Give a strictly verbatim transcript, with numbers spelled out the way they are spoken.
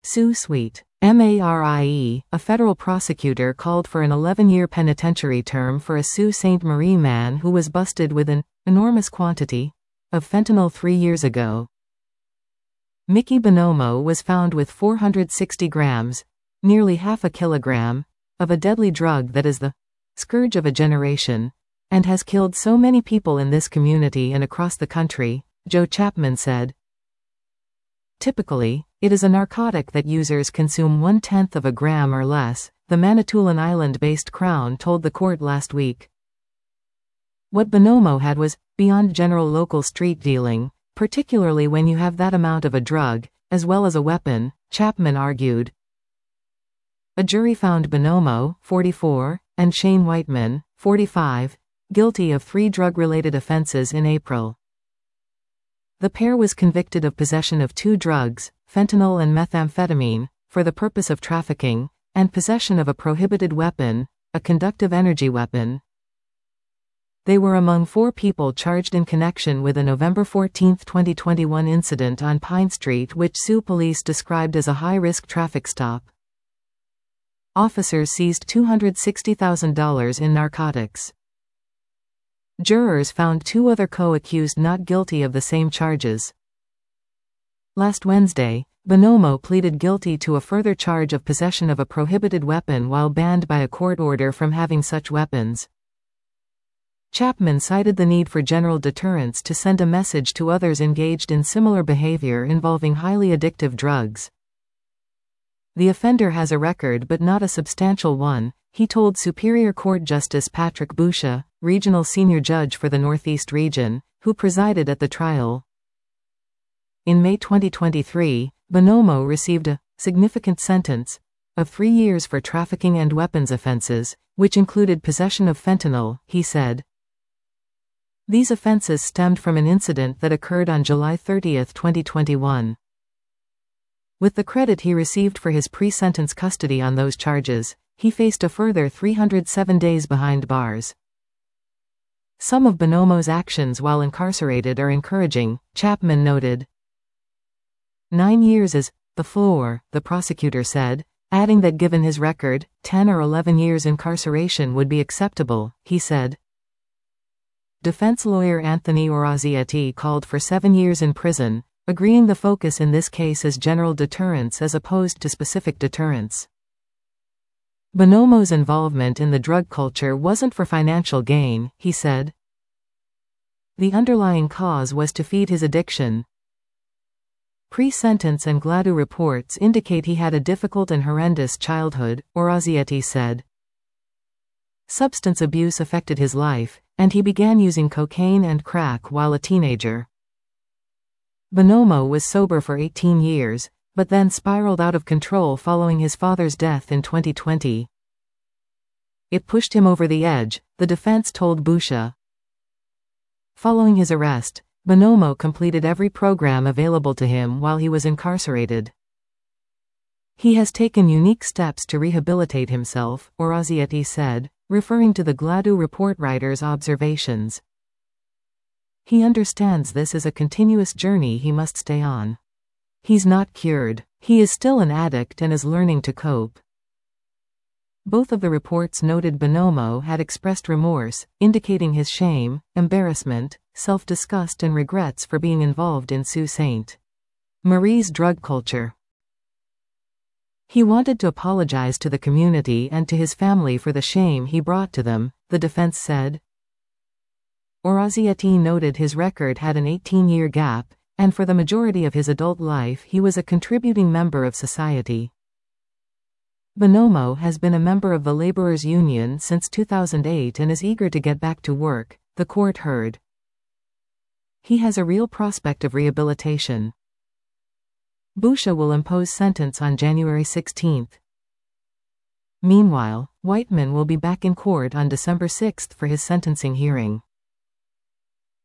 Sue Sweet, Marie, a federal prosecutor called for an eleven-year penitentiary term for a Sault Ste. Marie man who was busted with an enormous quantity of fentanyl three years ago. Mickey Bonomo was found with four hundred sixty grams, nearly half a kilogram, of a deadly drug that is the scourge of a generation, and has killed so many people in this community and across the country, Joe Chapman said. Typically, it is a narcotic that users consume one-tenth of a gram or less, the Manitoulin Island-based Crown told the court last week. What Bonomo had was beyond general local street dealing, particularly when you have that amount of a drug, as well as a weapon, Chapman argued. A jury found Bonomo, forty-four, and Shane Whiteman, forty-five, guilty of three drug-related offenses in April. The pair was convicted of possession of two drugs, fentanyl and methamphetamine, for the purpose of trafficking, and possession of a prohibited weapon, a conductive energy weapon. They were among four people charged in connection with a November fourteenth twenty twenty-one incident on Pine Street which Sioux police described as a high-risk traffic stop. Officers seized two hundred sixty thousand dollars in narcotics. Jurors found two other co-accused not guilty of the same charges. Last Wednesday, Bonomo pleaded guilty to a further charge of possession of a prohibited weapon while banned by a court order from having such weapons. Chapman cited the need for general deterrence to send a message to others engaged in similar behavior involving highly addictive drugs. The offender has a record but not a substantial one, he told Superior Court Justice Patrick Boucher, regional senior judge for the Northeast region, who presided at the trial. In May twenty twenty-three, Bonomo received a significant sentence of three years for trafficking and weapons offenses, which included possession of fentanyl, he said. These offenses stemmed from an incident that occurred on July thirtieth twenty twenty-one. With the credit he received for his pre-sentence custody on those charges, he faced a further three hundred seven days behind bars. Some of Bonomo's actions while incarcerated are encouraging, Chapman noted. Nine years is the floor, the prosecutor said, adding that given his record, ten or eleven years incarceration would be acceptable, he said. Defense lawyer Anthony Orazietti called for seven years in prison, agreeing the focus in this case is general deterrence as opposed to specific deterrence. Bonomo's involvement in the drug culture wasn't for financial gain, he said. The underlying cause was to feed his addiction. Pre-sentence and Gladue reports indicate he had a difficult and horrendous childhood, Orazietti said. Substance abuse affected his life, and he began using cocaine and crack while a teenager. Bonomo was sober for eighteen years, but then spiraled out of control following his father's death in twenty twenty. It pushed him over the edge, the defense told Boucher. Following his arrest, Bonomo completed every program available to him while he was incarcerated. He has taken unique steps to rehabilitate himself, Orazietti said, referring to the Gladue report writer's observations. He understands this is a continuous journey he must stay on. He's not cured. He is still an addict and is learning to cope. Both of the reports noted Bonomo had expressed remorse, indicating his shame, embarrassment, self-disgust and regrets for being involved in Sault Ste. Marie's drug culture. He wanted to apologize to the community and to his family for the shame he brought to them, the defense said. Orazietti noted his record had an eighteen-year gap, and for the majority of his adult life he was a contributing member of society. Bonomo has been a member of the Laborers' Union since two thousand eight and is eager to get back to work, the court heard. He has a real prospect of rehabilitation. Boucher will impose sentence on January sixteenth. Meanwhile, Whiteman will be back in court on December sixth for his sentencing hearing.